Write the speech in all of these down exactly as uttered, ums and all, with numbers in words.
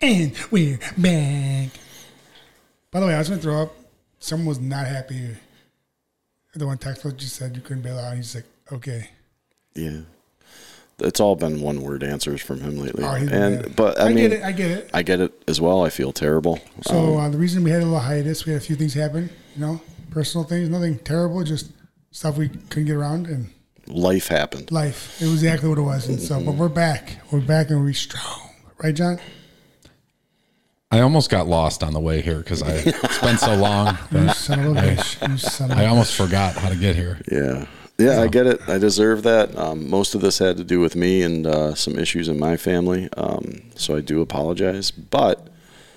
And we're back. By the way, I was going to throw up. Someone was not happy. The one text just said you couldn't bail out. He's like, okay. Yeah. It's all been one word answers from him lately. Oh, and bad. But I, I mean, get it. I get it. I get it as well. I feel terrible. So um, uh, the reason we had a little hiatus, we had a few things happen, you know, personal things, nothing terrible, just stuff we couldn't get around and life happened. Life. It was exactly what it was. And so, but we're back. We're back and we're strong. Right, John? I almost got lost on the way here because I spent so long. You son of a bitch. You son of a I almost forgot how to get here. Yeah. Yeah, I get it. I deserve that. Um, most of this had to do with me and uh, some issues in my family. Um, so I do apologize. But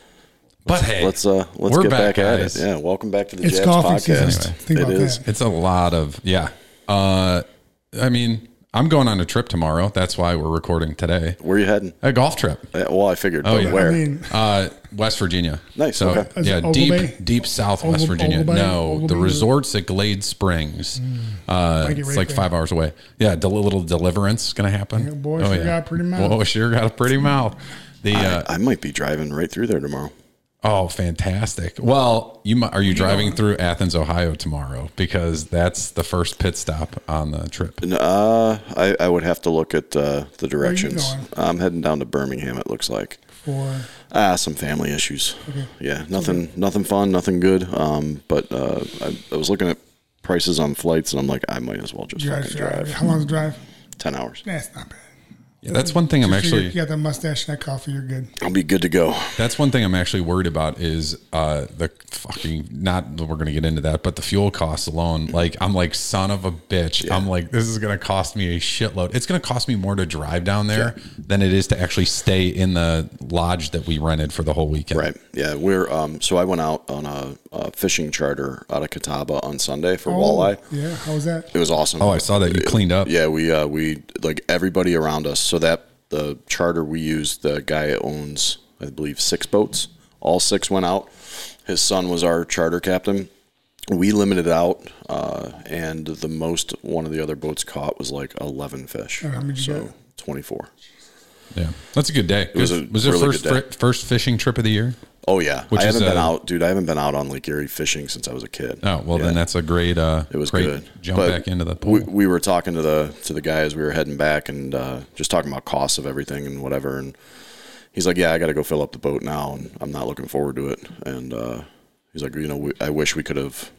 But hey, let's uh, let's we're get back, back at guys. it. Yeah, welcome back to the It's Jets golfing season. podcast. Think It about is. that. It's a lot of, yeah. Uh, I mean, I'm going on a trip tomorrow. That's why we're recording today. Where are you heading? A golf trip. Uh, well, I figured. Oh, but yeah. where? I mean, Uh, West Virginia. Nice, So, okay. Is it yeah, Ogle deep, Bay? deep south Ogle- West Virginia. Ogle Bay? No, Ogle the Bay? resort's at Glade Springs. Uh, Might get it's right like there. five hours away. Yeah, a little deliverance going to happen. Yeah, boy, sure got a pretty mouth. Boy, sure got a pretty mouth. The uh, I, I might be driving right through there tomorrow. Oh, fantastic. Well, you mi- are you driving through Athens, Ohio tomorrow? Because that's the first pit stop on the trip. Uh, I, I would have to look at uh, the directions. going? I'm heading down to Birmingham, it looks like. for Ah, some family issues. Okay. Yeah, nothing nothing fun, nothing good. Um, but uh, I, I was looking at prices on flights, and I'm like, I might as well just drive, fucking drive. drive. How long's the drive? ten hours. That's not bad. Yeah, that's one thing I'm Just figure actually. You got that mustache and that coffee, you're good. I'll be good to go. That's one thing I'm actually worried about is uh, the fucking. Not that we're going to get into that, but the fuel costs alone. Like I'm like son of a bitch. Yeah. I'm like this is going to cost me a shitload. It's going to cost me more to drive down there than it is to actually stay in the lodge that we rented for the whole weekend. Right. Yeah. We're um. So I went out on a, a fishing charter out of Catawba on Sunday for Oh, walleye. yeah. How was that? It was awesome. Oh, I saw that you cleaned up. Yeah, we uh, we like everybody around us. So that the charter we used, the guy owns, I believe, six boats. All six went out. His son was our charter captain. We limited out, uh, and the most one of the other boats caught was like eleven fish. Oh, how many did you so get? Yeah, twenty-four. that's a good day. It was a was it really first good day. fri- first fishing trip of the year? Oh yeah, Which I is, haven't been uh, out, dude. I haven't been out on Lake Erie fishing since I was a kid. Oh well, Yeah. then that's a great. Uh, It was great good. Jump But back into the pool. We, we were talking to the to the guy as we were heading back, and uh, just talking about costs of everything and whatever. And he's like, "Yeah, I got to go fill up the boat now, and I'm not looking forward to it." And uh, he's like, "You know, we, I wish we could have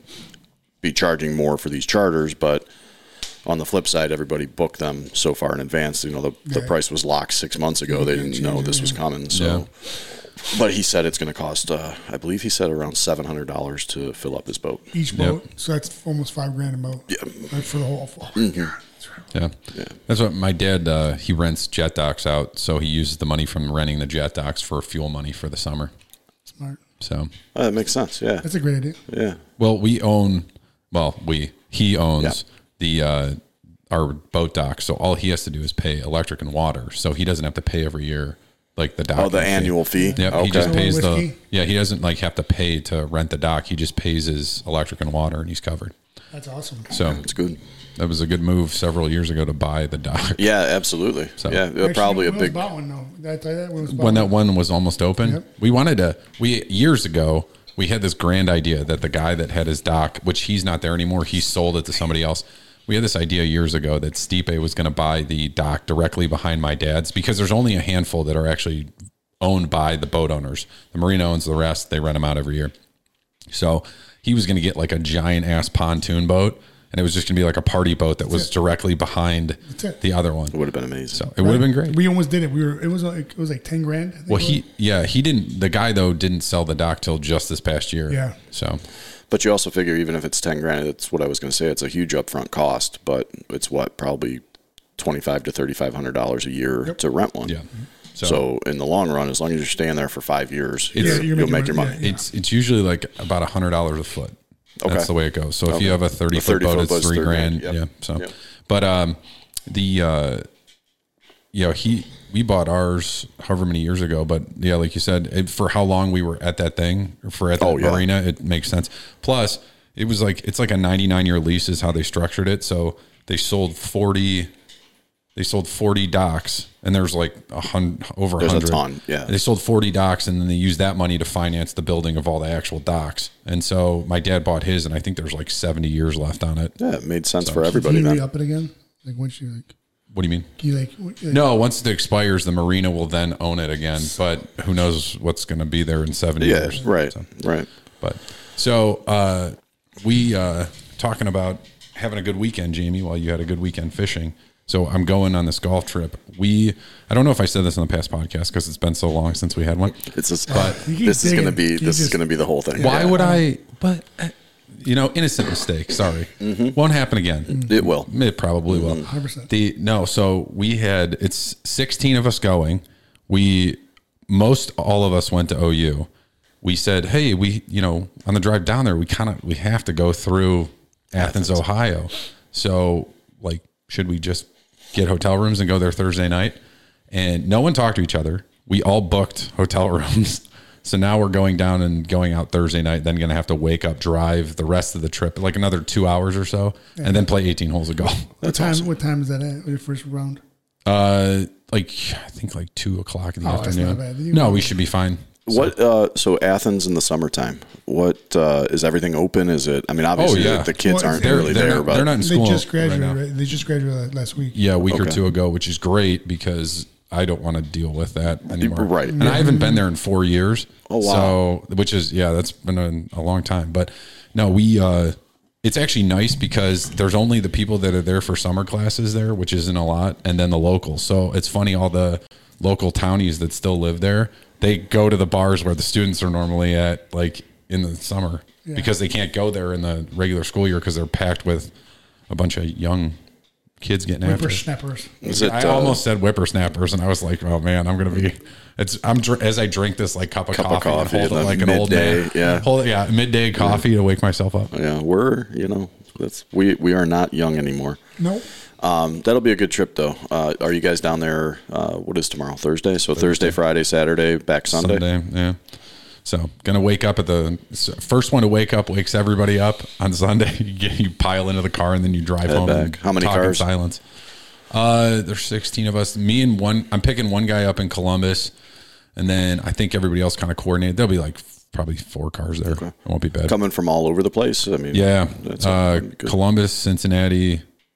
be charging more for these charters, but on the flip side, everybody booked them so far in advance. You know, the, the Yeah. price was locked six months ago. They didn't know this was coming. So." Yeah. But he said it's going to cost, uh, I believe he said around seven hundred dollars to fill up his boat. Each boat. So that's almost five grand a boat. Yeah. Like for the whole fall. Yeah. Yeah. That's what my dad, uh, he rents jet docks out. So he uses the money from renting the jet docks for fuel money for the summer. Smart. So, Uh, that makes sense. Yeah. That's a great idea. Yeah. well, we own, well, we, he owns Yeah. the, uh, our boat dock. So all he has to do is pay electric and water. So he doesn't have to pay every year, like the dock. Oh, the annual fee? Yep, Okay. he just pays the, Whiskey? yeah, he doesn't like have to pay to rent the dock. He just pays his electric and water and he's covered. That's awesome. So It's good. that was a good move several years ago to buy the dock. Yeah, absolutely. So- yeah, Actually, probably a when was big. bought one though. Did I tell you that? When, was bought When that one was almost open, Yep. we wanted to, we, years ago, we had this grand idea that the guy that had his dock, which he's not there anymore, he sold it to somebody else. We had this idea years ago that Stipe was going to buy the dock directly behind my dad's because there's only a handful that are actually owned by the boat owners. The marina owns the rest. They rent them out every year. So he was going to get like a giant ass pontoon boat, and it was just going to be like a party boat that was it. directly behind it. the other one. It would have been amazing. So it would have been great. We almost did it. We were. It was like it was like ten grand. I think Well, it he, yeah, he didn't, the guy though didn't sell the dock till just this past year. Yeah. So, But you also figure even if it's ten grand, that's what I was going to say. It's a huge upfront cost, but it's what, probably twenty-five to thirty-five hundred dollars a year Yep. to rent one. yeah. So, So, in the long run, as long as you're staying there for five years, It's- you're, Yeah, you're you'll making make your money. money. Yeah. it's, it's usually like about a hundred dollars a foot. That's Okay. the way it goes. So if Okay. you have a thirty A foot thirty boat, foot it's boat's three thirty grand. grand. Yeah. Yep. So, Yep. but, um, the, uh, you know, he, we bought ours however many years ago, but yeah, like you said, it, for how long we were at that thing or for at that Oh, yeah. marina, it makes sense. Plus it was like, it's like a ninety-nine year lease is how they structured it. So they sold forty, They sold forty docks, and there's like a hundred, over a There's a hundred. ton, yeah. They sold forty docks, and then they used that money to finance the building of all the actual docks. And so my dad bought his, and I think there's like seventy years left on it. Yeah, it made sense So- for Can everybody you then. re-up it again? Like once you like, What do you mean? can you like, what- like No, once it expires, the marina will then own it again. But who knows what's going to be there in seventy Yeah, years? right, So, right. but so uh, we uh, talking about having a good weekend, Jamie, while you had a good weekend fishing. So I'm going on this golf trip. We, I don't know if I said this on the past podcast because it's been so long since we had one. It's just, You keep this is going to digging. be You this is just- going to be the whole thing. Why Yeah. would I? But uh, you know, innocent mistake. Sorry, won't happen again. It will. It probably will. one hundred percent. The no, so we had it's sixteen of us going. We most all of us went to O U. We said, hey, we you know on the drive down there, we kind of we have to go through Athens, Ohio. So like, should we just get hotel rooms and go there Thursday night? And no one talked to each other. We all booked hotel rooms. So now we're going down and going out Thursday night, then going to have to wake up, drive the rest of the trip, like another two hours or so, and then play eighteen holes of golf. What time? What time is that at? Your first round? Uh, like I think like two o'clock in the Oh, that's afternoon. not bad. You- No, we should be fine. What? Uh, so Athens in the summertime. What uh, is everything open? Is it? I mean, obviously Oh, yeah. the, the kids Well, aren't They're, really they're there, not, but they're not in They school just right graduated. now. Right, They just graduated last week. Yeah, a week or Okay. two ago, which is great because I don't want to deal with that anymore. Right. And I haven't been there in four years. Oh, wow. So, which is, yeah, that's been a, a long time. But no, we, uh, it's actually nice because there's only the people that are there for summer classes there, which isn't a lot, and then the locals. So it's funny, all the local townies that still live there, they go to the bars where the students are normally at, like in the summer, Yeah. because they can't go there in the regular school year because they're packed with a bunch of young kids getting after it. Whippersnappers. is it? I uh, almost said whippersnappers, and I was like, "Oh man, I'm gonna be." It's I'm dr- as I drink this like cup of Cup of coffee, coffee, and hold it the like an old midday, man. yeah. hold it, yeah, midday coffee to wake myself up. Yeah, we're you know that's we we are not young anymore. Nope. Um, that'll be a good trip though. Uh, are you guys down there? Uh, what is tomorrow? Thursday. So Thursday, Friday, Saturday, back Sunday. Sunday, yeah. So gonna wake up at the first one to wake up wakes everybody up on Sunday. You, get, you pile into the car and then you drive Head home. back. And How many talk in cars? silence. Uh, there's sixteen of us. Me and one. I'm picking one guy up in Columbus, and then I think everybody else kind of coordinated. There'll be like probably four cars there. It won't be bad. Coming from all over the place. I mean, Yeah, that's uh, good. Columbus, Cincinnati.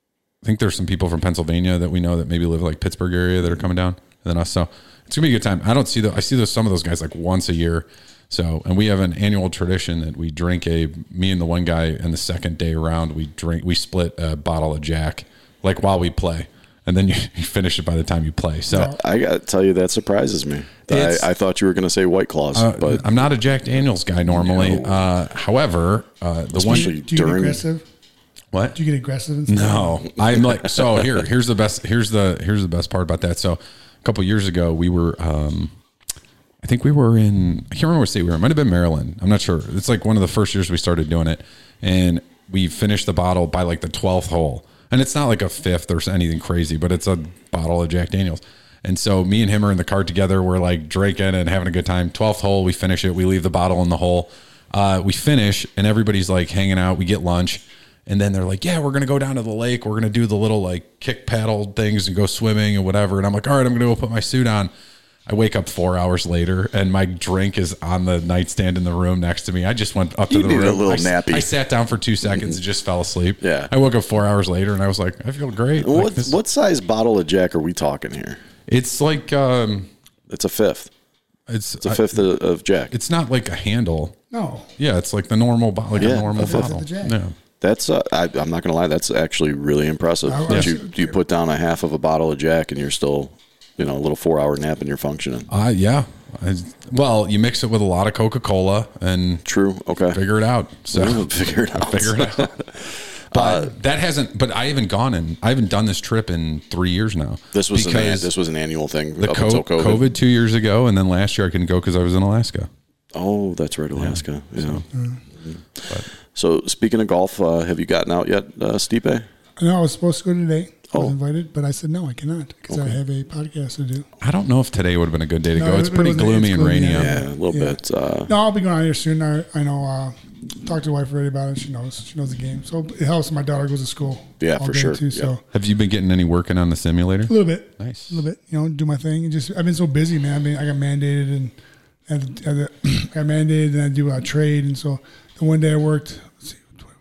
I think there's some people from Pennsylvania that we know that maybe live like Pittsburgh area that are coming down, and then us. So it's gonna be a good time. I don't see the I see those some of those guys like once a year. So, and we have an annual tradition that we drink a me and the one guy, and the second day around we drink we split a bottle of Jack like while we play, and then you, you finish it by the time you play. So I got to tell you that surprises me. I, It's- I thought you were going to say White Claws, uh, but I'm not a Jack Daniels guy normally. No. Uh, however, uh, the one Especially Do you get during- aggressive? what Do you get aggressive and stuff? No, I'm like, so here, here's the best, here's the, here's the best part about that. So a couple years ago, we were, um, I think we were in, I can't remember what state we were in. It might have been Maryland. I'm not sure. It's like one of the first years we started doing it. And we finished the bottle by like the twelfth hole. And it's not like a fifth or anything crazy, but it's a bottle of Jack Daniels. And so me and him are in the car together. We're like drinking and having a good time. twelfth hole, we finish it. We leave the bottle in the hole. Uh, we finish and everybody's like hanging out. We get lunch. And then they're like, yeah, we're going to go down to the lake. We're going to do the little like kick paddle things and go swimming and whatever. And I'm like, all right, I'm going to go put my suit on. I wake up four hours later and my drink is on the nightstand in the room next to me. I just went up to You the need a room. little I, nappy. I sat down for two seconds and just fell asleep. Yeah. I woke up four hours later and I was like, I feel great. Like what this- what size bottle of Jack are we talking here? It's like, um, It's a fifth. it's, It's a fifth of, of Jack. it's not like a handle. No. Yeah. It's like the normal, bo- like Yeah, a normal a fifth of bottle. the Jack. Yeah. That's uh, I, I'm not going to lie. That's actually really impressive. I- that I- you you put down a half of a bottle of Jack and you're still, you know, a little four hour nap and you're functioning. Uh, yeah. I, well, you mix it with a lot of Coca-Cola and True. Okay. figure it out. So We'll figure it out. figure it out. But that hasn't. But I haven't gone in. I haven't done this trip in three years now. This was an, because this was an annual thing the up co- until COVID. COVID. two years ago, and then last year I couldn't go because I was in Alaska. Oh, that's right, Alaska. Yeah. So, So, speaking of golf, uh, have you gotten out yet, uh, Stipe? No, I was supposed to go today. I was Oh. invited, but I said no, I cannot because I Okay. have a podcast to do. I don't know if today would have been a good day to No, go. it- It's it pretty wasn't- gloomy it's and gloomy, rainy yeah. out. Yeah, a little Yeah. bit. Uh, No, I'll be going out here soon. I, I know uh, talked to the wife already about it. She knows. She knows the game. So it helps. My daughter goes to school. Yeah, all for day sure. Too, so Yeah. Have you been getting any working on the simulator? a little bit. Nice. A little bit. You know, do my thing. And just I've been so busy, man. I mean, I got mandated and I had to, I had to, I got mandated and I do a trade. And so the one day I worked, let's see,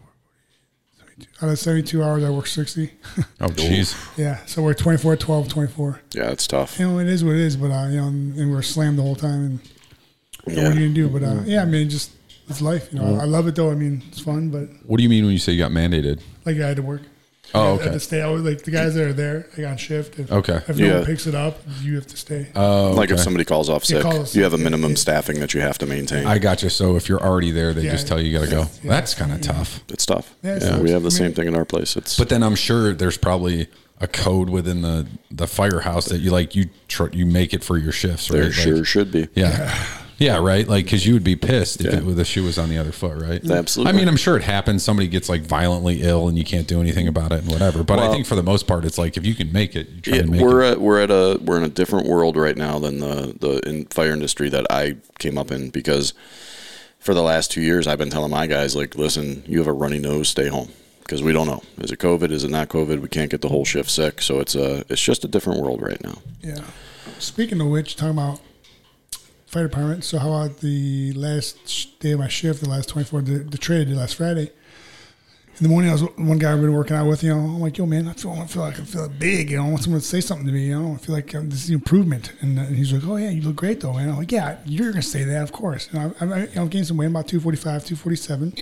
out of seventy-two hours, I worked sixty. Oh, jeez. Yeah. So we're twenty-four, twelve, twenty-four. Yeah, it's tough. You know, it is what it is. But, uh, you know, and, and we're slammed the whole time. And you know, Yeah. what are you going to do? But, uh, yeah, I mean, just it's life. You know, I love it, though. I mean, it's fun. But, What do you mean when you say you got mandated? like, I had to work. Oh, I had okay. to stay. I was, like, the guys that are there, they got on shift. If, Okay. If no Yeah. one picks it up, you have to stay. Oh, Like if okay. somebody calls off sick, call us you have a sick, minimum yeah. staffing that you have to maintain. I got you. So if you're already there, they Yeah. just tell you you got to go. Yeah. That's kind of tough. it's tough. Yeah, Yeah, it sucks. we have the I same mean- thing in our place. It's But then I'm sure there's probably a code within the, the firehouse that you like you tr- you make it for your shifts, right? there Like, sure should be. Yeah. Yeah, right. Like, because you would be pissed if Yeah. it, the shoe was on the other foot, right? Absolutely. I mean, I'm sure it happens. Somebody gets like violently ill, and you can't do anything about it, and whatever. But I Well- think for the most part, it's like if you can make it, you try Yeah, to make we're it. at we're at a we're in a different world right now than the the in fire industry that I came up in, because for the last two years I've been telling my guys, like, listen, you have a runny nose, stay home, because we don't know, is it COVID, is it not COVID? We can't get the whole shift sick, so it's a it's just a different world right now. Yeah. Speaking of which, talking about fire department. So how about the last sh- day of my shift, the last twenty-four, the, the trade I did last Friday. In the morning, I was one guy I've been working out with. You know, I'm like, yo, man, I feel, I feel like I feel big. You know, I want someone to say something to me. You know, I feel like um, this is improvement. And, uh, and he's like, oh yeah, you look great though, man. I'm like, yeah, you're gonna say that, of course. And I, I, I'm gaining some weight, about two forty-five, two forty-seven.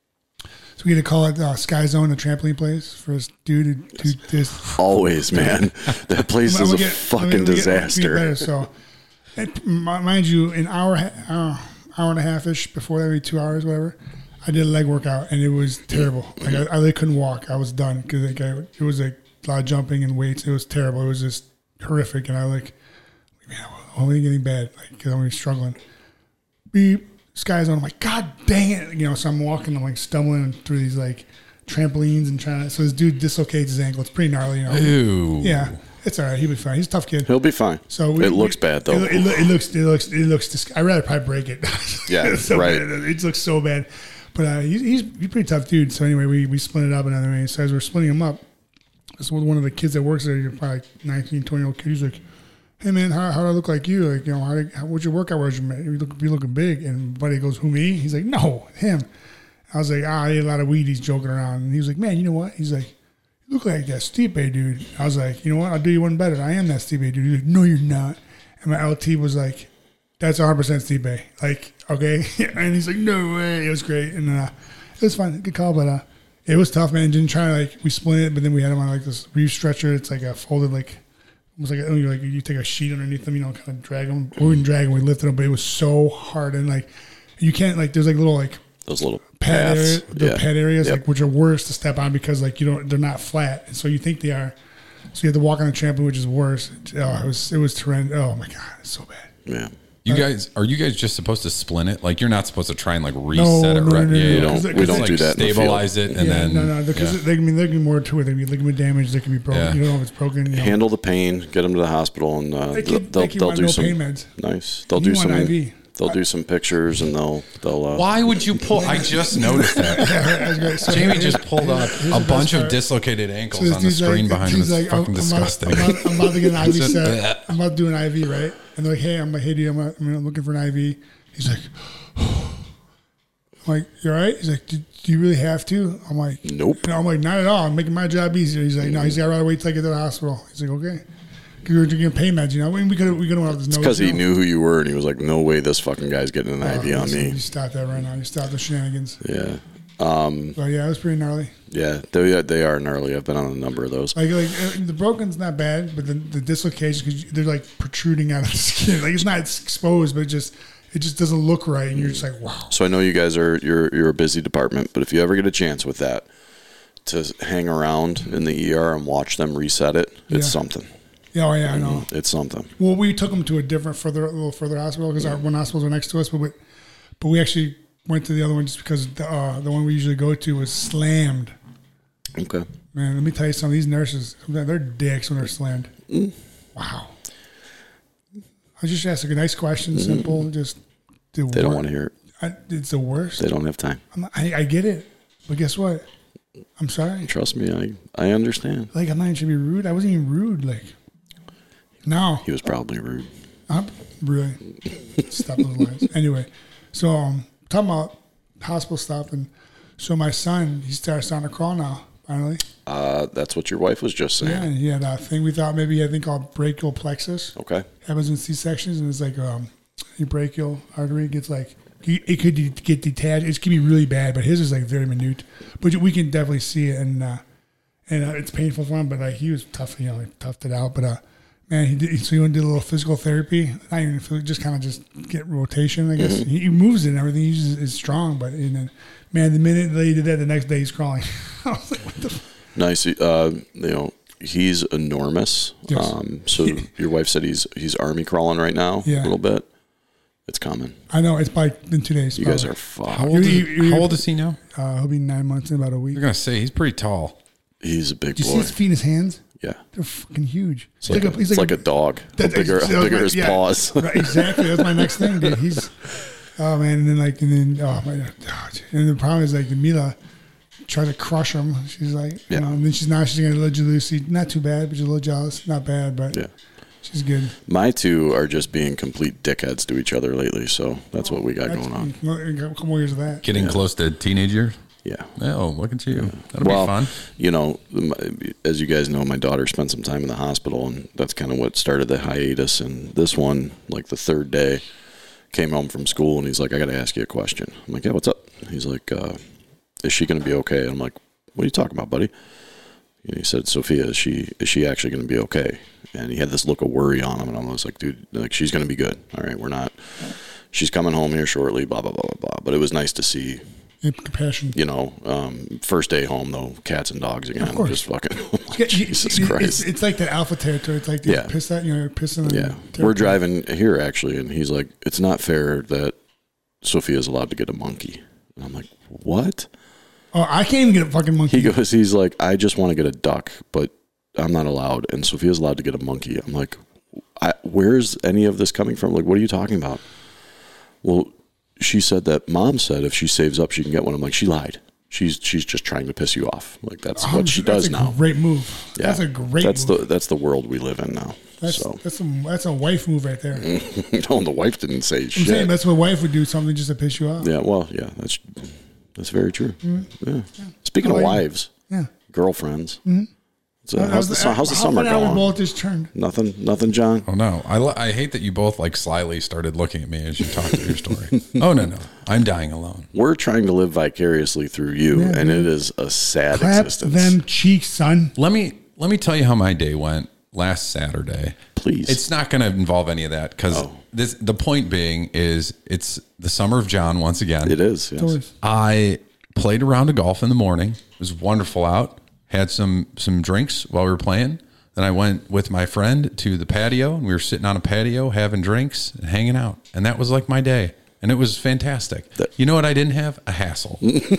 So we get to call it uh, Sky Zone, the trampoline place for this dude who do this. Always, man, that place I'm is a gonna get- I'm fucking gonna get- disaster. get better, so, and m- mind you, an hour, uh, hour and a half ish before that, maybe two hours, whatever. I did a leg workout and it was terrible. Like I, I really couldn't walk. I was done because like I, it was like a lot of jumping and weights. It was terrible. It was just horrific. And I was like, man, I'm only getting bad, like because I'm really struggling. Beep, Sky Zone. I'm like, God dang it, you know. So I'm walking. I'm like stumbling through these like trampolines and trying to. So this dude dislocates his ankle. It's pretty gnarly, you know. Ew. Yeah, it's all right. He'll be fine. He's a tough kid. He'll be fine. So we, it looks we- bad though. It, it, it looks. It looks. It looks. Dis- I'd rather probably break it. Yeah, It's so right. bad. It looks so bad. But uh, he's, he's he's a pretty tough dude. So anyway, we, we split it up another way. So as we're splitting him up, this was one of the kids that works there. You're probably like nineteen, twenty year old kid. He's like, hey man, how, how do I look like you? Like, you know, how, do, how what's your workout regimen? You look, you looking big. And buddy goes, who, me? He's like, no, him. I was like, ah, I ate a lot of weed. He's joking around. And he was like, man, you know what? He's like, you look like that Stipe dude. I was like, you know what? I'll do you one better. I am that Stipe dude. He's like, no, you're not. And my L T was like, that's one hundred percent Stipe. Like, okay. And he's like, no way. It was great. And uh, it was fun. Good call. But uh, it was tough, man. Didn't try to, like, we split it, but then we had him on, like, this reef stretcher. It's like a folded, like, almost like, a, like you take a sheet underneath them, you know, kind of drag them. We wouldn't drag them. We lifted them, but it was so hard. And, like, you can't, like, there's, like, little, like, Those little pad area, paths. the Yeah. pad areas, Yep. like which are worse to step on because like you don't, they're not flat, and so you think they are. So you have to walk on the trampoline, which is worse. Oh, it was it was horrendous. Oh my god, it's so bad. Yeah. You guys, are you guys just supposed to splint it? Like you're not supposed to try and like No, reset it, no, right? no, no, yeah, no, you We no, don't. because- don't, we don't because do it- that in the field. Stabilize it and yeah, then no, no, because yeah. they, I mean, there can be more to it. There can be ligament damage. There can be broken. Yeah. You don't know if it's broken. You know. Handle the pain, get them to the hospital, and uh, They they'll, keep, they'll, they keep they'll on do no some pain meds. nice. They'll You do want some I V. they'll do some pictures, and they'll they'll. Uh, Why would you pull? I just noticed that. That's great. So Jamie here's- just pulled up here's a the bunch best of part. dislocated So ankles this on the dude's screen like- behind him. he's It's like, fucking I'm, disgusting. I'm, about, I'm about to get an I V Just- set. I'm about to do an I V, right? And they're like, hey, I'm like, hey, dude, I'm, uh, I'm looking for an I V. He's like, I'm like, you all right? He's like, do, do you really have to? I'm like, Nope. No, I'm like, not at all. I'm making my job easier. He's like, no, he's got to rather wait till I get to the hospital. He's like, okay. Because we're drinking pain meds, you know. I mean, we could we could have went out this Because he knew who you were, and he was like, "No way, this fucking guy's getting an I V on me." You stop that right now. You stop the shenanigans. Yeah, um, So yeah, it was pretty gnarly. yeah, they they are gnarly. I've been on a number of those. Like like uh, the broken's not bad, but the the dislocation because they're like protruding out of the skin. Like it's not exposed, but it just it just doesn't look right, and you're just like, wow. So I know you guys are you're you're a busy department, but if you ever get a chance with that to hang around in the E R and watch them reset it, it's Yeah. something. Yeah, oh yeah, I know. It's something. Well, we took them to a different, further, a little further hospital because our one hospitals were next to us, but we, but we actually went to the other one just because the uh, the one we usually go to was slammed. Okay. Man, let me tell you something. These nurses, they're dicks when they're slammed. Mm. Wow. I just asked a nice question, simple. Just do They don't what- want to hear it. I, it's the worst. They don't have time. I'm, I, I get it, but guess what? I'm sorry. Trust me, I I understand. Like, I'm not even trying to be rude. I wasn't even rude. Like, no. He was probably rude. I'm really. Stop those lines. Anyway, so um, talking about hospital stuff, and so my son, he starts starting to crawl now, finally. Uh, that's what your wife was just saying. Yeah, and he had a thing we thought maybe he had a thing called brachial plexus. Okay. Happens in C-sections, and it's like um, your brachial artery gets like, it could get detached. It could be really bad, but his is like very minute. But we can definitely see it, and uh, and uh, it's painful for him. But like he was tough, you know, he toughed it out. But uh, man, he did, so he went and did a little physical therapy. Not even just kind of just get rotation, I guess. Mm-hmm. He, he moves it and everything. He just is strong, but and then, man, the minute they did that, the next day he's crawling. I was like, what the. F-? Nice. Uh, you know, he's enormous. Yes. Um, so your wife said he's he's army crawling right now. Yeah. A little bit. It's coming. I know. It's probably in two days. You probably. guys are fucked. How old, You- is, you- you- how old is he now? Uh, he'll be nine months in about a week. You're going to say he's pretty tall. He's a big Do you see boy. his feet and his hands? Yeah. They're fucking huge. It's like, a, he's it's like a dog. How That- bigger, that how was bigger my- his yeah. paws. Right, exactly. That's my next thing, dude. He's, oh man, and then like, and then oh my god, and the problem is like Mila tried to crush him. She's like, you Yeah. know, and then she's now she's gonna let you Lucy. Not too bad, but she's a little jealous. Not bad, but Yeah. she's good. My two are just being complete dickheads to each other lately, so that's what we got That's- going on. A couple more years of that. Getting close to teenage years? Yeah. Oh, look at you. That'll Well, be fun. you know, my- as you guys know, my daughter spent some time in the hospital, and that's kind of what started the hiatus. And this one, like the third day, came home from school, and he's like, I got to ask you a question. I'm like, yeah, what's up? He's like, uh, is she going to be okay? I'm like, what are you talking about, buddy? And he said, Sophia, is she is she actually going to be okay? And he had this look of worry on him, and I was like, dude, like she's going to be good. All right, we're not. She's coming home here shortly. Blah blah blah blah blah. But it was nice to see. Yeah, compassion. You know, um, first day home though, cats and dogs again. Of course. Just fucking. Yeah, Jesus it- Christ. It's, it's like that alpha territory. It's like Yeah. yeah. piss that, you know, you're pissing. on Yeah, territory. we're driving here actually, and he's like, "It's not fair that Sophia's allowed to get a monkey." And I'm like, "What?" Oh, I can't even get a fucking monkey. He goes, "He's like, I just want to get a duck, but I'm not allowed, and Sophia's allowed to get a monkey." I'm like, I, "Where's any of this coming from? Like, what are you talking about?" Well, she said that mom said if she saves up, she can get one. I'm like, she lied. She's she's just trying to piss you off. Like that's what she That's does a now. Great move. Yeah, That's a great. That's move. the that's the world we live in now. That's so that's a that's a wife move right there. I'm no, the wife didn't say shit. saying that's what a wife would do, something just to piss you off. Yeah, well, yeah, that's that's very true. Mm-hmm. Yeah. Speaking I of like it. wives, Yeah. girlfriends, Mm-hmm. so how's the su- how's the summer Half an hour going? ball just turned. Nothing, nothing, John. Oh no, I, li- I hate that you both like slyly started looking at me as you talked to your story. Oh no, no, I'm dying alone. We're trying to live vicariously through you, Yeah, and dude. it is a sad Clap existence. them cheeks, son. Let me let me tell you how my day went last Saturday. Please. It's not going to involve any of that because Oh. this. The point being is it's the summer of John once again. It is. Yes. Doors. I played a round of golf in the morning. It was wonderful out. Had some some drinks while we were playing. Then I went with my friend to the patio, and we were sitting on a patio having drinks and hanging out. And that was like my day. And it was fantastic. That- You know what I didn't have? A hassle.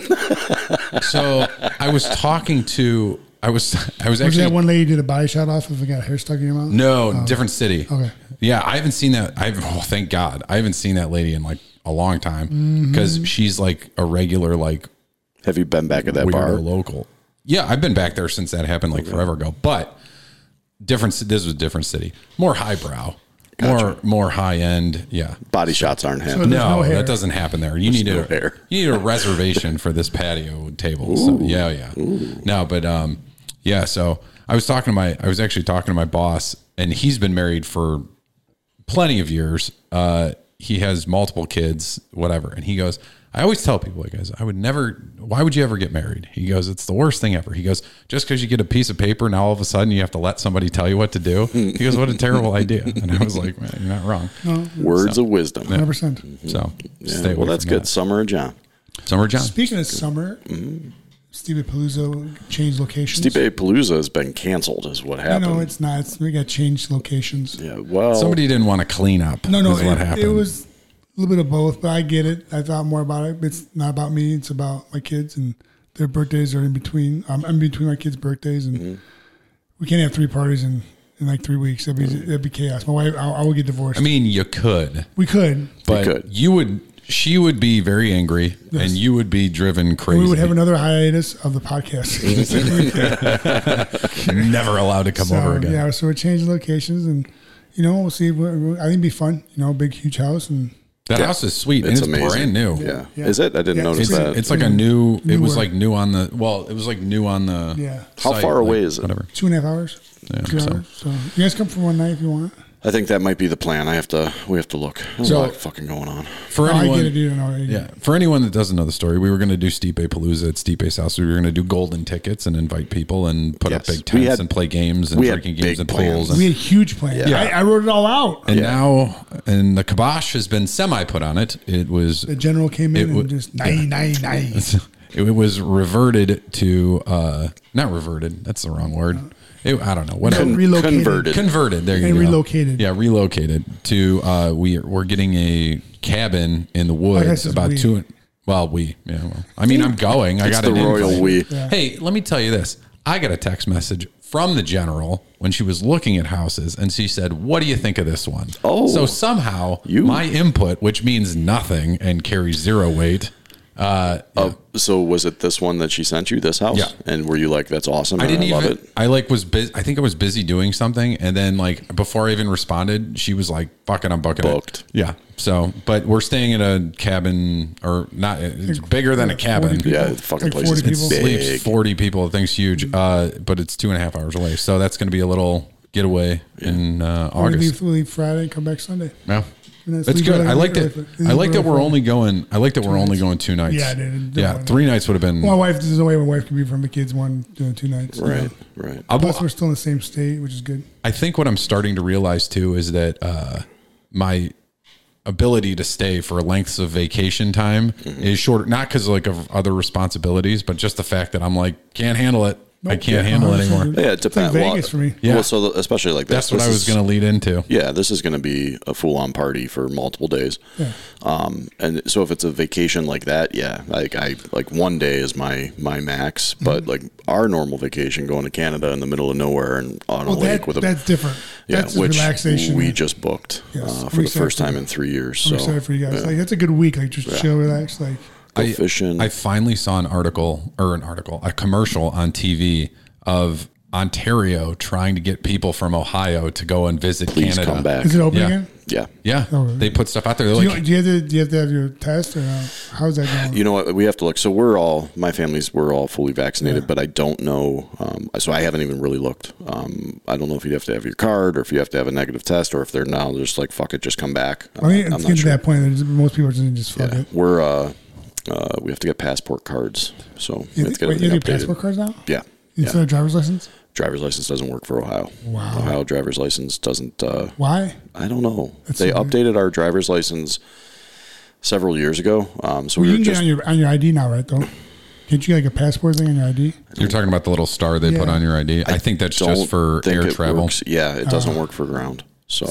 So I was talking to I was I was Was actually that one lady did a body shot off if it got hair stuck in your mouth? no, different city. Okay. Yeah, I haven't seen that. I've oh, thank God. I haven't seen that lady in like a long time because she's like a regular like Have you been back at that weirdo bar? local. Yeah, I've been back there since that happened like forever ago. But different. This was a different city, more highbrow, more more high end. Yeah. Body shots aren't happening. There's No, no hair. that doesn't happen there. You need no a hair. you need a reservation for this patio table. So, yeah, yeah. No, but um, yeah. So I was talking to my, I was actually talking to my boss, and he's been married for plenty of years. Uh, he has multiple kids, whatever, and he goes. I always tell people, he goes, I would never, why would you ever get married? He goes, it's the worst thing ever. He goes, just because you get a piece of paper, now all of a sudden you have to let somebody tell you what to do. He goes, what a terrible idea. And I was like, man, you're not wrong. No, Words of wisdom. one hundred percent. So Yeah, stay away well, that's from good. that. Summer of John. Summer John. Speaking of summer, Stevie Palooza changed locations. Steve Palooza has been canceled, is what No, happened. no, it's not. It's, we got changed locations. yeah, well, Somebody didn't want to clean up. No, no, is what it, happened. it was a little bit of both, but I get it. I thought more about it. It's not about me. It's about my kids, and their birthdays are in between. I'm in between my kids' birthdays, and Mm-hmm. we can't have three parties in, in like three weeks. That'd be that'd be chaos. My wife, I, I would get divorced. I mean, you could, we could. but could. you would. she would be very angry, and you would be driven crazy. We would have another hiatus of the podcast. Never allowed to come so, over again. Yeah, so we're changing locations, and you know, we'll see. I think it'd be fun. You know, big, huge house, and that Yeah. house is sweet. It's and it's amazing. brand new. Yeah. Yeah. Is it? I didn't Yeah, notice It's, that. it's like a new. It was Newer. like new on the. Well, it was like new on the. yeah, How site, far away like, is it? Whatever. two and a half hours. Yeah, Two so- hours. So you guys come for one night if you want. I think that might be the plan. I have to. We have to look. There's So- a lot fucking going on. For Oh, I anyone, get it, dude. No, yeah. For anyone that doesn't know the story, we were going to do Stipe Palooza at Stipe's house. We were going to do golden tickets and invite people and put up Yes. big We tents had- and play games and we had drinking games big and plans. pools. And, we had huge plans. Yeah. I, I wrote it all out. and Yeah. now, and the kibosh has been semi put on it. It was The general came in It and would- just nine, nine, nine. it was reverted to uh not reverted. That's the wrong word. It, I don't know. Whatever. Con- relocated. Converted. Converted. There you And go. relocated. Yeah, relocated to. Uh, we we're getting a cabin in the woods guess it's about we. two. Well, we. Yeah. Well, I mean, I'm going. I It's got the an royal invite. we. Yeah. Hey, let me tell you this. I got a text message from the general when she was looking at houses, and she said, "What do you think of this one?" Oh. so somehow You- my input, which means nothing and carries zero weight. Uh, yeah. Oh, so was it this one that she sent you? This house? Yeah. And were you like, "That's awesome"? I and didn't love even. it. I like was busy. I think I was busy doing something, and then like before I even responded, she was like, "Fucking, I'm booking Booked. it." Yeah. So, but we're staying at a cabin, or not? It's bigger than a cabin. forty Yeah, people. the fucking Like place forty is people. big. Sleeps forty people. The thing's huge, uh, but it's two and a half hours away. So that's going to be a little getaway in uh, We August. leave, we leave Friday and come back Sunday. Yeah. And that's That's leave good. early- I like early- that. leave I like that early we're Friday. only going. I like that we're only nights. going two nights. Yeah, dude, Yeah, don't- three nights would have been. My wife, there's no way my wife could be from the kids one doing two nights. you Right, know. right. I'll- Plus, we're still in the same state, which is good. I think what I'm starting to realize too is that uh, my ability to stay for lengths of vacation time Mm-hmm. is shorter. Not because like of other responsibilities, but just the fact that I'm like can't handle it. I can't handle it anymore. Yeah, it It's like depends. Vegas for me. Yeah. Well, so the- especially like this. That's what this I was is- going to lead into. Yeah, this is going to be a full-on party for multiple days. Yeah. Um, and so if it's a vacation like that, yeah, like I like one day is my my max. Mm-hmm. But like our normal vacation, going to Canada in the middle of nowhere and on Well, a lake that, with a that's different. yeah, That's just which relaxation. we man. just booked Yes, uh, I'm for the excited first for time that. in three years. I'm so excited for you guys. yeah. Like, that's a good week. Like, just chill, relax. Like, Go I, fishing. I finally saw an article or an article, a commercial on T V of Ontario trying to get people from Ohio to go and visit Please Canada. come back. is it open Yeah. again? Yeah. Yeah, Oh, really? they put stuff out there. They're Do you, like, do, you have to, do you have to have your test or uh, how's that going? You know what? We have to look. So we're all, my family's, we're all fully vaccinated, Yeah. but I don't know. Um, so I haven't even really looked. Um, I don't know if you have to have your card or if you have to have a negative test or if they're now just like, fuck it, just come back. I'm I mean, not- I'm it's not getting to sure. that point that most people are just, just fuck Yeah. it. We're, uh, uh, we have to get passport cards. So we You, have to get wait, you everything have your updated. passport cards now? Yeah. Instead yeah. of driver's license? Driver's license doesn't work for Ohio. Wow. Ohio driver's license doesn't, uh, Why? I don't know. That's they so weird. updated our driver's license several years ago. Um, so Well, we you were can get just, on your on your I D now, right? Don't can't you get like a passport thing on your I D? you're talking about the little star they put Yeah. on your I D. I, think that's don't just for think air it travel. works. Yeah, it doesn't Oh. work for ground. So,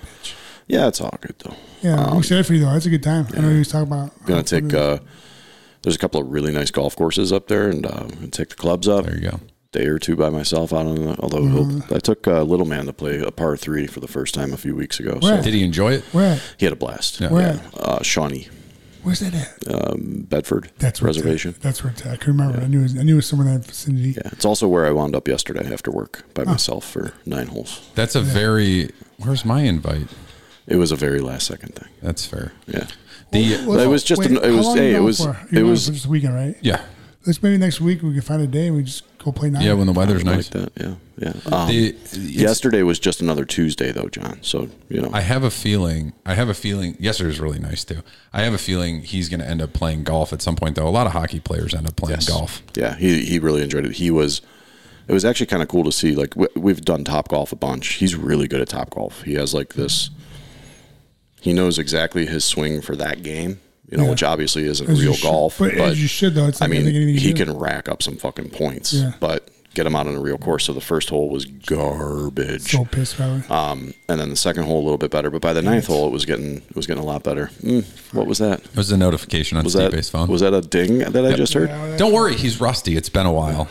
yeah, it's all good though. Yeah, I'm excited for you though. That's a good time. I know you was talking about. I'm gonna take. Uh, there's a couple of really nice golf courses up there, and uh, I'm gonna take the clubs up. There you go. Day or two by myself out on the. Although he'll I took uh, Little Man to play a par three for the first time a few weeks ago. Where? So Did he enjoy it? Where? At? he had a blast. Yeah. Where? Uh, Shawnee, Where's that at? um, Bedford That's where it's at. Reservation. That's where it's at. I can remember. I knew it was, I knew it was somewhere in that vicinity. Yeah, it's also where I wound up yesterday after work by myself for nine holes. That's a very. Where's my invite? It was a very last second thing. That's fair. Yeah. The Well, it was just wait, an- it how was- long hey, you it going was- for? it You're going was- for just a weekend, right? yeah Let's maybe next week we can find a day and we just go play nine. yeah when the weather's I nice. like that. Yeah, yeah. Um, The- it's- yesterday was just another Tuesday though, John. So you know, I have a feeling. I have a feeling. Yesterday was really nice too. I have a feeling he's going to end up playing golf at some point, though. A lot of hockey players end up playing Yes. golf. Yeah, he he really enjoyed it. He was. It was actually kind of cool to see. Like we, we've done Top Golf a bunch. He's really good at Top Golf. He has like this. He knows exactly his swing for that game. You know, Yeah. which obviously isn't As you real should- golf. but as you should, though. It's I like, I mean, think anything you he do. can rack up some fucking points. Yeah. But get him out on a real course. So the first hole was garbage. So pissed about it. Um, and then the second hole a little bit better, but by the ninth hole it was getting it was getting a lot better. Mm, what was that? It was a notification on Was that Stipe's phone. was that a ding that I just heard? Yeah, Don't worry, he's rusty. It's been a while.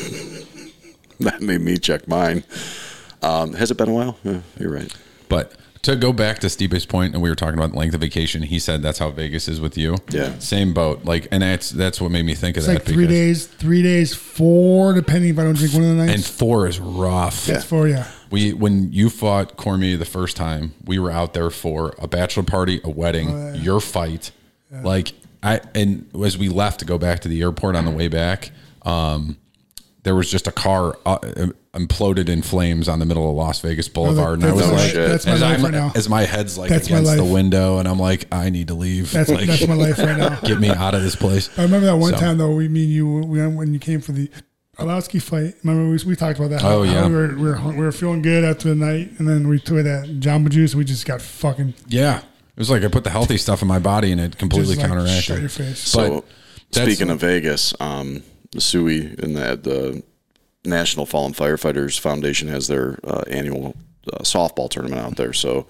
That made me check mine. Um, has it been a while? Yeah, you're right. But To go back to Stipe's point, and we were talking about length of vacation, he said that's how Vegas is with you. Yeah. Same boat. Like, and that's that's what made me think of It's that. like three because- days, three days, four, depending if I don't drink one of the nights. And four is rough. It's four, yeah. We when you fought Cormier the first time, we were out there for a bachelor party, a wedding, Oh, yeah. your fight. Like I and as we left to go back to the airport on the way back, um, there was just a car uh, imploded in flames on the middle of Las Vegas Boulevard, and I was that's, like, shit. that's my as, life I'm, right now. as my head's like That's my against the life. window, and I'm like, I need to leave. That's like, that's my life right now. get me out of this place. I remember that one So- time though. We, me and you, we went when you came for the Arlovsky fight. Remember we, we talked about that. Oh, how yeah. we were, we were we were feeling good after the night, and then we took that Jamba Juice. And we just got fucking Yeah, it was like I put the healthy stuff in my body, and it completely just like, counteracted. shut your face. So, that's- speaking of Vegas, um, the S U I and the, the National Fallen Firefighters Foundation has their uh, annual uh, softball tournament out there. So,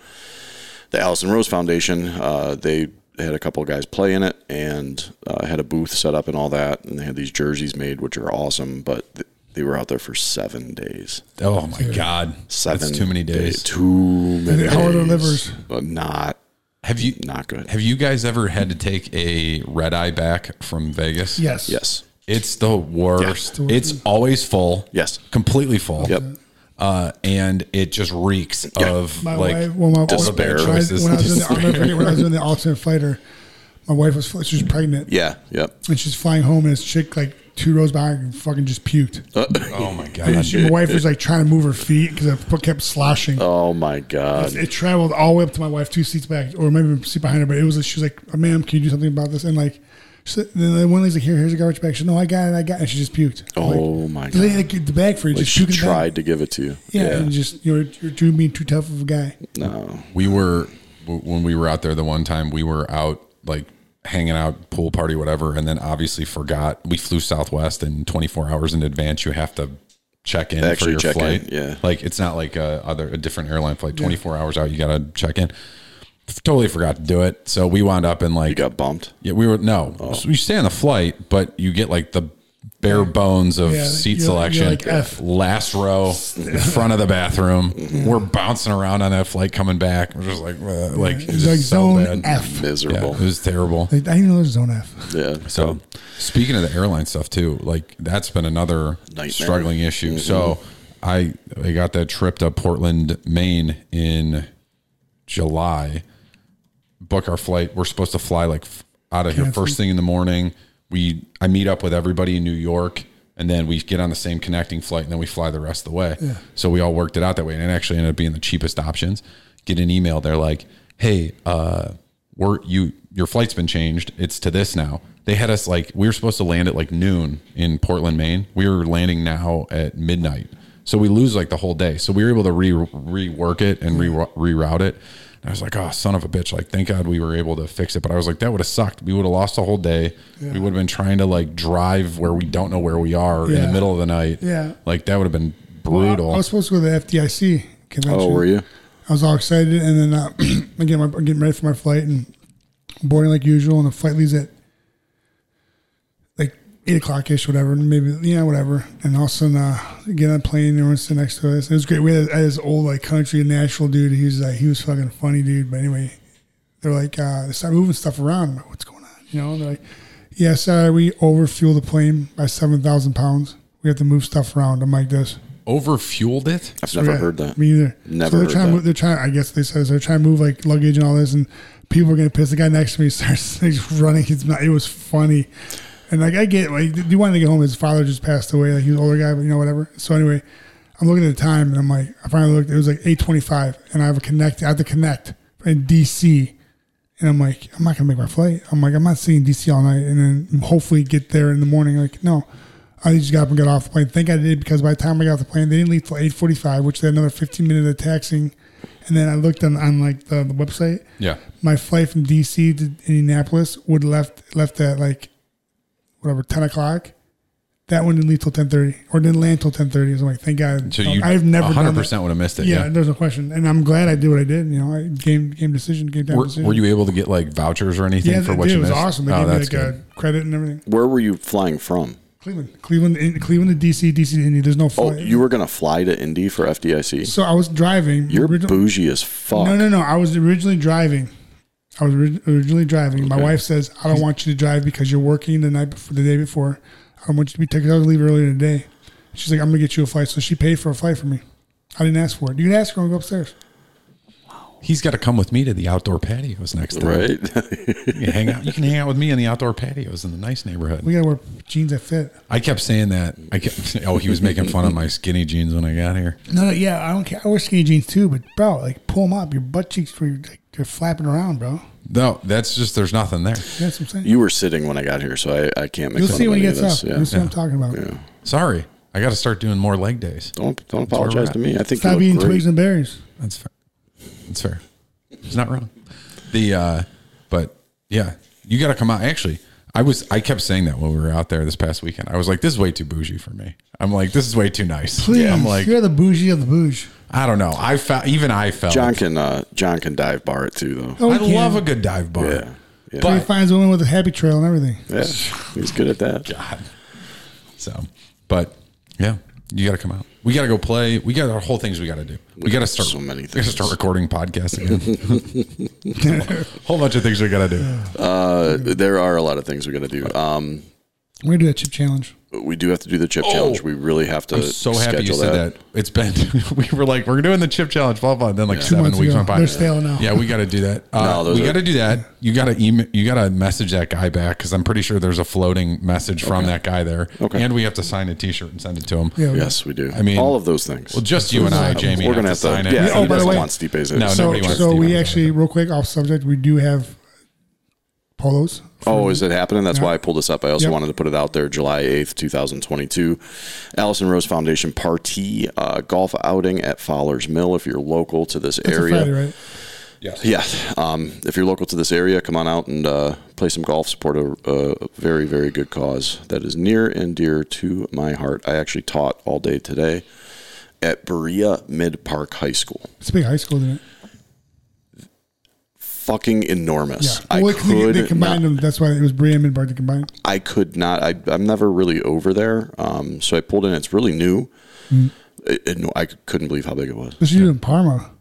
the Allison Rose Foundation, uh, they had a couple of guys play in it and uh, had a booth set up and all that, and they had these jerseys made, which are awesome. But th- they were out there for seven days. Oh my god, Seven. that's too many days. Too many. How are their days. livers? But not Have you not good. have you guys ever had to take a red eye back from Vegas? Yes. Yes. It's the worst. Yeah. It's always full. Yes. Completely full. Yep. Uh, and it just reeks of My like wife, well, my despair. When I, choices. when I was in the, I'll never forget when I was in the Ultimate Fighter, my wife was she was pregnant, Yeah. Yep. and she's flying home, and this chick like two rows behind and fucking just puked. Uh, oh my And god. she, my wife was like trying to move her feet because I kept sloshing. oh my God. It traveled all the way up to my wife, two seats back, or maybe a seat behind her. But it was she was like, "Ma'am, can you do something about this?" And like, she said, then the one lady's like, "Here, here's a garbage bag." She said, "No, I got it, I got it." And she just puked. I'm Oh like, my the lady God. that gave the bag for you Like just she puked in the bag. tried to give it to you. Yeah, Yeah. and just you know, you're too being too tough of a guy. No. We were when we were out there the one time, we were out like hanging out, pool party, whatever, and then obviously forgot. We flew Southwest, and twenty-four hours in advance you have to check in Actually for your check in, flight. yeah. Like it's not like a other a different airline flight. twenty-four hours out, you got to check in. Totally forgot to do it, so we wound up in like You got bumped. yeah, we were no. So you stay on the flight, but you get like the bare bones of Yeah, seat you're- selection. you're like F. Last row, front of the bathroom. We're bouncing around on that flight coming back. We're just like, uh, like It it's was like just so zone bad. F. Yeah, Miserable. it was terrible. Like, I didn't know there's zone F. Yeah. So, speaking of the airline stuff too, like that's been another Nightmare. struggling issue. So, I I got that trip to Portland, Maine in July. Book our flight. We're supposed to fly like f- out of here Cancel. first thing in the morning. We I meet up with everybody in New York, and then we get on the same connecting flight, and then we fly the rest of the way. So we all worked it out that way, and it actually ended up being the cheapest options. Get an email. They're like, "Hey, uh, we're you your flight's been changed. It's to this now." They had us like we were supposed to land at like noon in Portland, Maine. We were landing now at midnight, so we lose like the whole day. So we were able to re rework it and re reroute it. And I was like, oh, son of a bitch. Like, thank God we were able to fix it. But I was like, that would have sucked. We would have lost the whole day. Yeah. We would have been trying to like drive where we don't know where we are in Yeah. the middle of the night. Yeah. Like, that would have been Well, I- brutal. I, was supposed to go to the F D I C convention. Oh, were you? I was all excited, and then uh, I get my, I'm getting ready for my flight and boarding like usual, and the flight leaves at like eight o'clock ish, whatever, maybe yeah, whatever. And all of a sudden, uh, get on a plane, and everyone's sitting next to us. It was great. We had, had this old like country Nashville dude. He was like, he was fucking funny, dude. But anyway, they're like, uh, they start moving stuff around. I'm like, what's going on? You know, and they're like, yeah, sorry, we overfueled the plane by seven thousand pounds. We have to move stuff around. I'm like this. Overfueled it? I've never Yeah, heard that. Me either. Never So they're heard trying. To that. move, they're trying. I guess they said they're trying to move like luggage and all this, and people are getting pissed. The guy next to me starts like, running. He's not. It was funny, and like I get like he wanted to get home. His father just passed away. Like he was an older guy, but you know whatever. So anyway, I'm looking at the time, and I'm like, I finally looked. It was like eight twenty-five, and I have a connect. I have to connect in D C. And I'm like, I'm not gonna make my flight. I'm like, I'm not sitting in D C all night, and then hopefully get there in the morning. Like, no. I just got up and got off the plane. Think I did because by the time I got off the plane, they didn't leave till eight forty-five, which they had another fifteen minutes of taxiing. And then I looked on, on like the, the website. Yeah. My flight from D C to Indianapolis would left left at like whatever ten o'clock. That one didn't leave till ten thirty, or didn't land till ten thirty. So I'm like, thank God. So you I've never one hundred done that. percent would have missed it. Yeah, Yeah. there's no question, and I'm glad I did what I did. You know, I game game decision, game time Were, decision. were you able to get like vouchers or anything Yeah, for they what did. you It was missed? awesome. They Oh, gave me that's like good. a credit and everything. Where were you flying from? Cleveland, Cleveland, in, Cleveland to D C, D C to Indy. There's no Oh, flight. you were gonna fly to Indy for F D I C? So I was driving. You're original- bougie as fuck. No, no, no. I was originally driving. I was ori- originally driving. My Okay. wife says, I don't want you to drive because you're working the night before, the day before. I don't want you to be taking. I was leave earlier today. She's like, I'm gonna get you a flight. So she paid for a flight for me. I didn't ask for it. You can ask her when we go upstairs. He's got to come with me to the outdoor patios next time. Right? You can hang out. You can hang out with me in the outdoor patios in the nice neighborhood. We gotta wear jeans that fit. I kept saying that. I kept. Oh, he was making fun of my skinny jeans when I got here. No, no, yeah, I don't care. I wear skinny jeans too, but bro, like pull them up. Your butt cheeks, were like, they're flapping around, bro. No, that's just there's nothing there. That's what I'm saying. You were sitting when I got here, so I, I can't make You'll fun see of when he any of gets this. up. You'll see Yeah. what I'm talking about. Yeah. Sorry, I got to start doing more leg days. Don't don't where we're apologize at. to me. I think Stop you eating look great. twigs and berries. That's fair. That's fair. He's not wrong. The uh, but yeah, you got to come out. Actually, I was I kept saying that when we were out there this past weekend. I was like, this is way too bougie for me. I'm like, this is way too nice. Please, I'm like, you're the bougie of the bouge. I don't know. I felt even I felt. John can uh, John can dive bar it too, though. Oh, I he can. love a good dive bar. Yeah, yeah, So he finds a woman with a happy trail and everything. yeah. He's good at that. God. So, but yeah, you got to come out. We got to go play. We got our whole things we got to do. We got to start so many We got to things. start recording podcasts again. Whole bunch of things we got to do. Uh, there are a lot of things we got to do. Um, We're gonna do that chip challenge. we do have to do the chip challenge. We really have to. I'm so happy you schedule said that. It's been we were like we're doing the chip challenge, blah blah. Then like Two seven months weeks ago. went by. They're stale now. Yeah, we got to do that. Uh, No, those we are- got to do that. You got to email. You got to message that guy back because I'm pretty sure there's a floating message from that guy there. Okay. And we have to sign a T-shirt and send it to him. Yeah. we- Yes, we do. I mean- all of those things. Well, just you and I, Jamie. We're gonna have have to sign to. it. Yeah, Oh, he by the doesn't way- want Stipe's. No, So, nobody wants so Steve we on actually, real quick, off subject, we do have polos. Oh, is it happening? That's Yeah. why I pulled this up. I also Yep. wanted to put it out there. July eighth, twenty twenty-two. Allison Rose Foundation Party uh, golf outing at Fowler's Mill. If you're local to this That's area, a Friday, right? Yes. yeah. Um, if you're local to this area, come on out and uh, play some golf. Support a, a very, very good cause that is near and dear to my heart. I actually taught all day today at Berea Mid Park High School. It's a big high school, isn't it? Fucking enormous. Yeah. I Well, could they, they combined not, them. That's why it was Bria Midbar to combine. I could not. I, I'm never really over there. Um, so I pulled in. It's really new. Mm. It, it, I couldn't believe how big it was. Especially in Parma.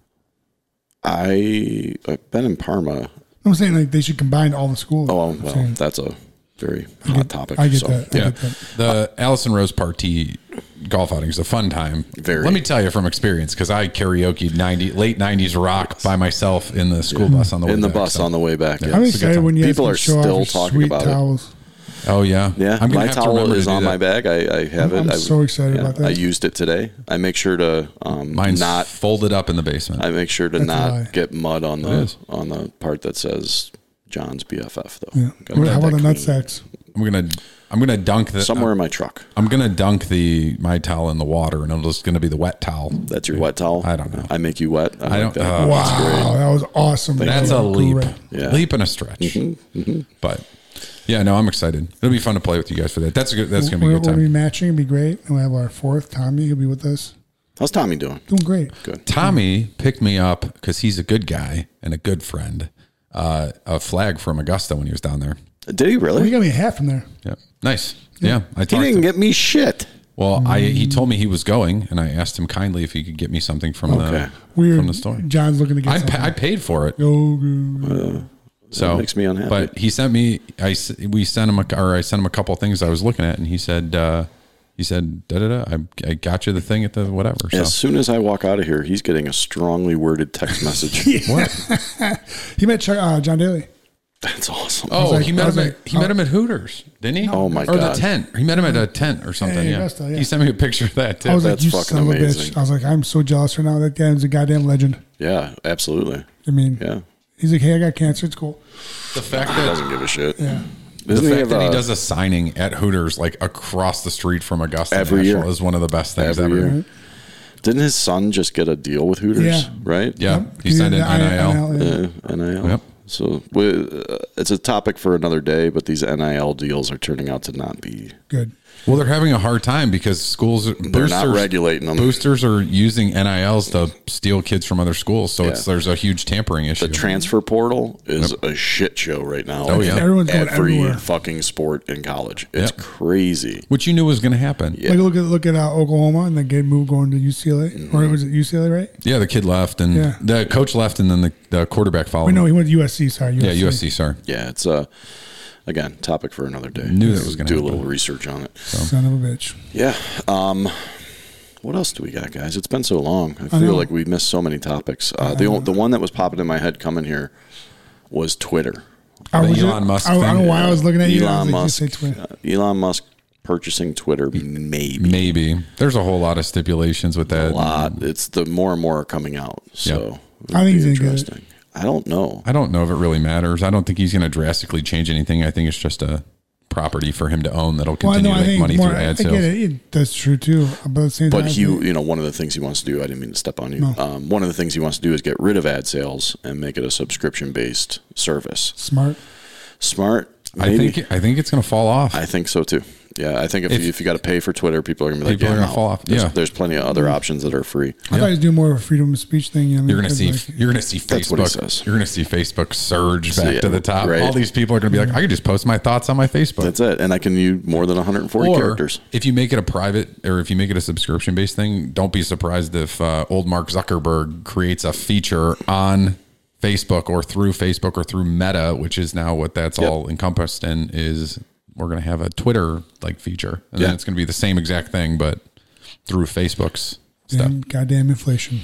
I I've been in Parma. I'm saying like they should combine all the schools. Oh I'm well, saying. that's a very I hot get- topic. I get so. that. I Yeah, get that. the Allison Rose Party golf outing is a fun time. Very. Let me tell you from experience, because I karaoke ninety late nineties rock by myself in the school bus on the way In the back, bus so- on the way back. I'm Yeah. it's a good excited time. when you guys People can are show still off your talking sweet about it. towels. Oh yeah, Yeah, I'm gonna my have to remember towel to is do on that. my bag. I, I have I'm it. I, so excited yeah, about that. I used it today. I make sure to um, Mine's not. folded up in the basement. I make sure to That's a lie. not get mud on It the is. on the part that says John's B F F though. Yeah. Gotta How get about that the nut clean. sacks? I'm gonna I'm gonna dunk the Somewhere in my truck. I'm gonna dunk the my towel in the water, and it's just gonna be the wet towel. That's your wet towel. I don't know. I make you wet. I, I like don't- that. uh, Wow, that was awesome. That's That a was leap, great. Yeah. leap and a stretch. But yeah, no, I'm excited. It'll be fun to play with you guys for that. That's a good. That's gonna be a We're, good we're gonna be time. matching. It'll be great. And we have our fourth Tommy. He'll be with us. How's Tommy doing? Doing great. Good. Tommy picked me up because he's a good guy and a good friend. Uh, a flag from Augusta when he was down there. Did he Well, you really? got me a hat from there. Yeah, nice. Yeah, I He talked didn't to, get me shit. well. I he told me he was going, and I asked him kindly if he could get me something from Okay. the Weird. from the store. John's looking to get I, something. pa- I paid for it. Go, go. So makes me unhappy. But he sent me. I s- we sent him a, or I sent him a couple of things I was looking at, and he said uh, he said da da da. I, I got you the thing at the whatever. So As soon as I walk out of here, he's getting a strongly worded text message. what? He met Chuck, uh, John Daly. That's awesome. Oh, like- he I met was him. like, at, he met him at Hooters, didn't he? Oh, my Or God. the tent. He met him at a tent or something. Hey, yeah. Augusta, yeah. He sent me a picture of that too. I was like, That's you fucking son of a amazing. bitch. I was like, I'm so jealous right now. That guy's a goddamn legend. Yeah, absolutely. I mean, Yeah. he's like, hey, I got cancer. It's cool. the fact He that doesn't give a shit. Yeah. the Doesn't fact he have that he a- does a signing at Hooters like across the street from Augusta Every National year. is one of the best things Every ever. year. Didn't his son just get a deal with Hooters? Yeah. Right? Yeah, Yep. he signed an did N the I L. yeah. Uh, N I L. Yep. So we, uh, it's a topic for another day, but these N I L deals are turning out to not be Good. Well, they're having a hard time because schools They're boosters, not regulating them. Boosters are using N I Ls to steal kids from other schools, so Yeah. it's there's a huge tampering issue. The transfer portal is a shit show right now. Oh, yeah. Everyone's going Every everywhere. fucking sport in college. It's Yep. crazy. Which you knew was going to happen. Yeah. Like look at look at uh, Oklahoma and the kid moved going to U C L A or was it U C L A, right? Yeah, the kid left, and Yeah. the coach left, and then the, the quarterback followed. Wait, no, him. he went to U S C. Sorry, U S C. Yeah, U S C. Sorry, Yeah, it's uh, again topic for another day. Knew that was gonna do happen. a little research on it. Son of a bitch. Yeah. Um, what else do we got, guys? It's been so long. I feel know. like we missed so many topics. Uh, the o- the one that was popping in my head coming here was Twitter. I The was Elon just- Musk I, I don't know thing. why I was looking at you. I Elon was like, Musk. you say Twitter. Uh, Elon Musk purchasing Twitter, maybe. maybe there's a whole lot of stipulations with that. A lot. It's the more and more are coming out. So it I would think be he's gonna get it. interesting. I don't know. I don't know if it really matters. I don't think he's going to drastically change anything. I think it's just a property for him to own that'll Well, I continue know. I to make think money more, through I ad get sales. it. it. That's true too. But at the same But time, I he, think- you know, one of the things he wants to do, I didn't mean to step on you. No. Um, one of the things he wants to do is get rid of ad sales and make it a subscription based service. smart. Smart. I Maybe. think I think it's going to fall off. I think so too. Yeah, I think if, If- you, if you got to pay for Twitter, people are going to be like, People yeah, are gonna no. fall off. There's, Yeah. there's plenty of other options that are free. I thought he was doing more of a freedom of speech thing. You know, You're gonna see. like, You're gonna see That's what he Facebook. says. You're gonna see Facebook surge back yeah, to the top. right. All these people are gonna be like, I can just post my thoughts on my Facebook. That's it. And I can use more than one hundred forty or characters. if you make it a private, or if you make it a subscription based thing, don't be surprised if uh, old Mark Zuckerberg creates a feature on Facebook or through Facebook or through Meta, which is now what that's Yep. all encompassed in. Is we're gonna have a Twitter like feature, and Yeah. then it's gonna be the same exact thing, but through Facebook's stuff. damn, goddamn inflation.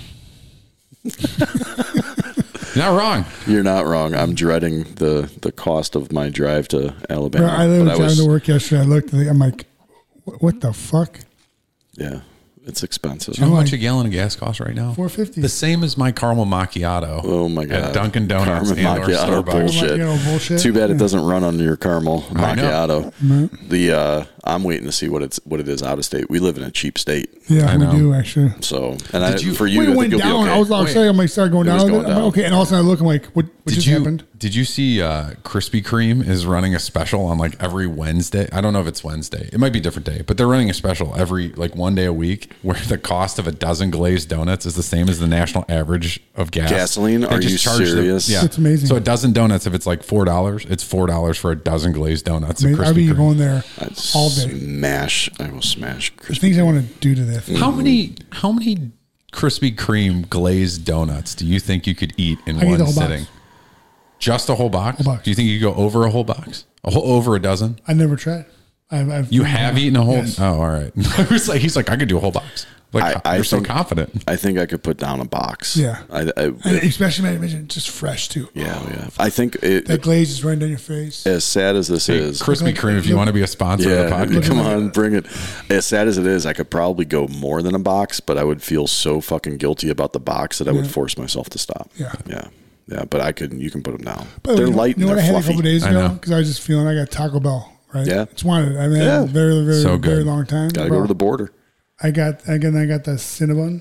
You're not wrong. You're not wrong. I'm dreading the, the cost of my drive to Alabama. Bro, I literally But I driving was, to work yesterday. I looked. I'm like, what, what the fuck? yeah, it's expensive. Do you know how I'm much like- a gallon of gas costs right now? four fifty. The same as my caramel macchiato. Oh my god! At Dunkin' Donuts Caramel and or macchiato Starbucks. bullshit. Macchiato bullshit. Too bad it Yeah. doesn't run on your caramel I know. macchiato. The uh, I'm waiting to see what it's what it is out of state. We live in a cheap state, Yeah, I we know. do actually. so and I, you- for you, When I it think went you'll down, be okay. I was all Wait. excited. I'm like, started going It was down. going I'm like, down. okay, and all of a sudden I look, I'm like, what, what Did just you happened? did you see uh, Krispy Kreme is running a special on like every Wednesday? I don't know if it's Wednesday. It might be a different day, but they're running a special every like one day a week where the cost of a dozen glazed donuts is the same as the national average of gas. Gasoline? They Are just you charge them- serious? yeah, It's amazing. So a dozen donuts, if it's like four dollars, it's four dollars for a dozen glazed donuts. At I mean, I'll be Krispy Kreme. going there I'd all day. Smash! I will smash. The Krispy things I want to do to this. How many how many Krispy Kreme glazed donuts do you think you could eat in I eat one the whole box. sitting? Just a whole box? Whole box. Do you think you could go over a whole box? A whole, over a dozen? I never tried. I've, I've You have eaten a whole? Yes. Oh, all right. I was like, he's like, I could do a whole box. Like, I- I you're so think- confident. I think I could put down a box. Yeah. I, I, And especially man, imagine just fresh too. yeah, yeah. I think it, That glaze is right down your face. as sad as this Hey, is, Krispy like- Kreme, if you want to be a sponsor of the yeah, podcast. come on, bring it. As sad as it is, I could probably go more than a box, but I would feel so fucking guilty about the box that I would Yeah. force myself to stop. Yeah. yeah, yeah. But I could. You can put them down. By the They're way, you know- light You know and what I they're had a fluffy. couple days I ago know. because I was just feeling I got Taco Bell. Right. Yeah. Just wanted. I mean, Yeah. very, very, So good. very long time. Gotta Bro, go to the border. I got again. I got the Cinnabon.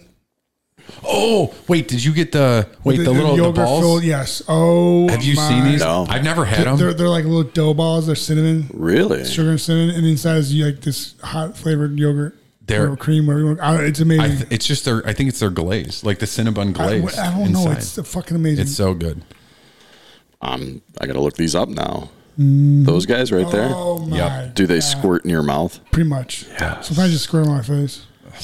Oh, wait, did you get the, wait, the, little the yogurt balls? filled- yes. Oh, Have you my- seen these? No. I've never had them. They're, they're like little dough balls. They're cinnamon, Really? sugar and cinnamon, and inside is like this hot flavored yogurt. They're- or cream, whatever you want. I don't- It's I amazing. th- it's just their, I think it's their glaze, like the Cinnabon I, glaze. I don't know. inside. It's fucking amazing. It's so good. Um, I gotta look these up now. Those guys right there. oh my! Yep. Do they God. squirt in your mouth? Pretty much. Yeah. Sometimes I just squirt on my face.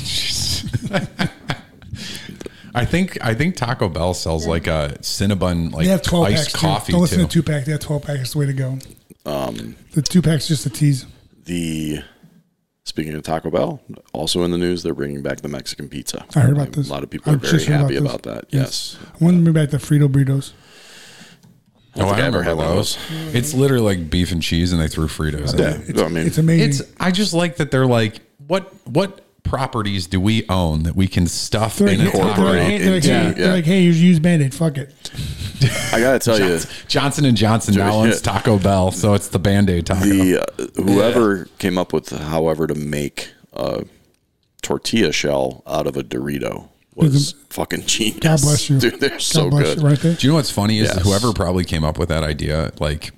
I think I think Taco Bell sells like a Cinnabon like They have twelve iced packs. coffee Too. Don't listen too. to two pack. They have twelve packs. It's the way to go. Um, the two packs just a tease. The speaking of Taco Bell, also in the news, they're bringing back the Mexican pizza. I heard about this. A lot of people are I very just heard happy about about, this. that. Yes. I want to bring back the Frito burritos. I don't Oh, think I I ever remember had those. those. It's literally like beef and cheese, and they threw Fritos. in Yeah. it. It's, I mean, it's amazing. It's. I just like that they're like, what what properties do we own that we can stuff they're in like, a hey, taco? they're like, hey, they're like, hey, Yeah. they're like, hey, you use Band-Aid. Fuck it. I gotta tell you, Johnson and Johnson now Yeah. owns Taco Bell, so it's the Band-Aid taco. the uh, whoever came up with however to make a tortilla shell out of a Dorito was fucking genius. God bless you. Dude, they're so God bless good. you right there. Do you know what's funny is Yes. whoever probably came up with that idea, like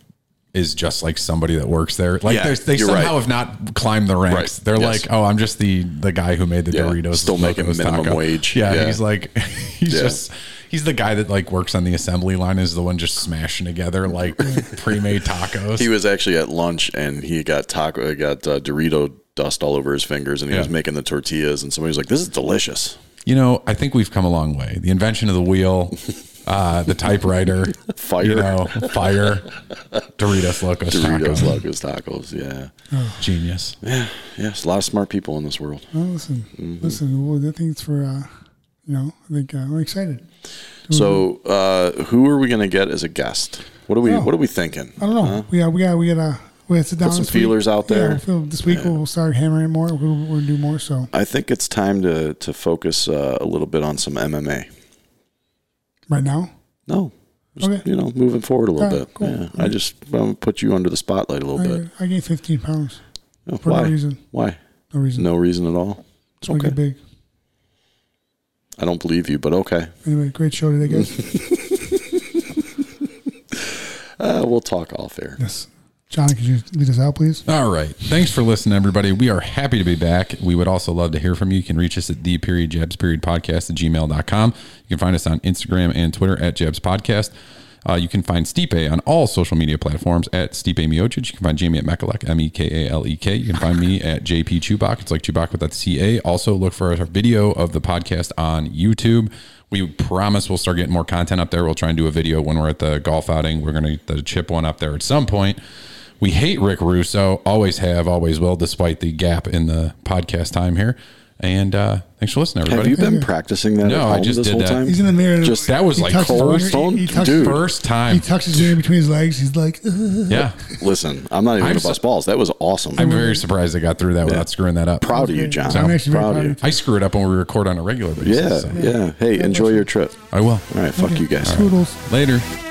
is just like somebody that works there. Like Yeah, there's, they you're somehow right. have not climbed the ranks. Right. They're Yes. like, oh, I'm just the the guy who made the Yeah. Doritos. Still making Locos minimum taco. wage. Yeah, Yeah. he's like, he's Yeah. just, he's the guy that like works on the assembly line, is the one just smashing together like pre-made tacos. He was actually at lunch and he got taco, he got uh, Dorito dust all over his fingers, and he Yeah. was making the tortillas, and somebody was like, "This is delicious." You know, I think we've come a long way. The invention of the wheel, uh, the typewriter, Fire. you know, fire, Doritos Locos Doritos Taco. Locos Tacos. Yeah, Genius. yeah, yes. A lot of smart people in this world. Well, listen, Mm-hmm. listen. Well, I think it's for, uh, you know, I think uh, I'm excited. So, uh, who are we going to get as a guest? What are we? Oh. What are we thinking? I don't know. Huh? We got, we got, we got to we got to sit down. Put some this week. feelers out there. Yeah, we'll feel, this week we'll start hammering it more. We'll, we'll do more. So I think it's time to to focus uh, a little bit on some M M A. right now, No, just, Okay. you know, moving forward a little All right, bit. cool. Yeah, I just want to put you under the spotlight a little bit. I, I gained fifteen pounds Oh, for why? no reason. Why? No reason. No reason at all. Just want to Okay. get big. I don't believe you, but okay. Anyway, great show today, guys. Uh, we'll talk off air. Yes, John, could you lead us out, please? All right. Thanks for listening, everybody. We are happy to be back. We would also love to hear from you. You can reach us at the period jabs period podcast at gmail dot com. You can find us on Instagram and Twitter at Jabs Podcast. Uh, you can find Stipe on all social media platforms at Stipe Miocic. You can find Jamie at Mekalek, M E K A L E K. You can find me at J P Chubak. It's like Chewbacca without the C A. Also, look for our video of the podcast on YouTube. We promise we'll start getting more content up there. We'll try and do a video when we're at the golf outing. We're going to get the chip one up there at some point. We hate Rick Russo. Always have, always will, despite the gap in the podcast time here. And uh, thanks for listening, everybody. Have you been practicing that No, at I home just this did whole that. time? He's in the mirror. Just- That was He like touches first, his mirror, he, he touches, dude. first He time. tucks his mirror between his legs. He's like, "Ugh." Yeah. Listen, I'm not even I'm going to so- bust balls. That was awesome. I'm very surprised I got through that without screwing that up. proud of you, John. I'm actually very proud proud of of you. you. I screw it up when we record on a regular basis. Yeah, so. yeah. Hey, enjoy your trip. I will. All right, fuck you guys. Toodles. Later.